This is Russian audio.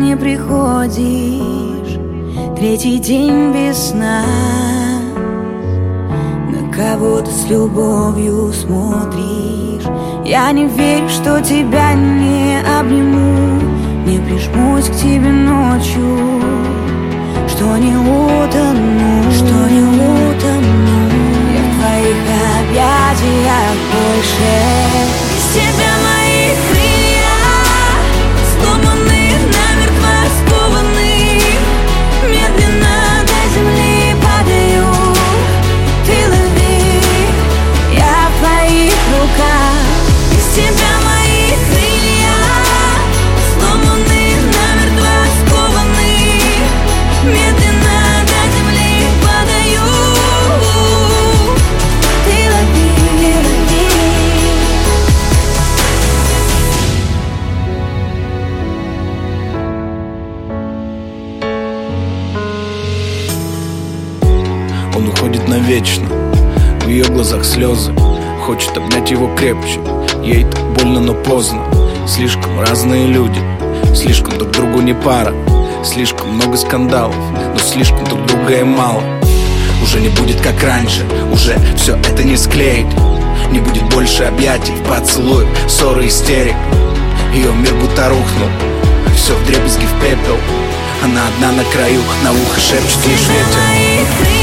не приходишь, третий день без сна. На кого-то с любовью смотришь. Я не верю, что тебя не обниму, не прижмусь к тебе ночью, что не утону, я в твоих объятиях больше. Без тебя мои крылья сломаны, намертво скованы, медленно до земли падаю. Ты лови, я в твоих руках. Без тебя мои крылья сломаны, намертво скованы, медленно до земли падаю. Ты лови, Он уходит навечно, в ее глазах слезы. Хочет обнять его крепче, ей так больно, но поздно. Слишком разные люди, слишком друг другу не пара. Слишком много скандалов, но слишком друг друга и мало. Уже не будет как раньше, уже все это не склеить. Не будет больше объятий, поцелуев, ссоры, истерик. Ее мир будто рухнул, все вдребезги в пепел. Она одна на краю, на ухо шепчет лишь ветер.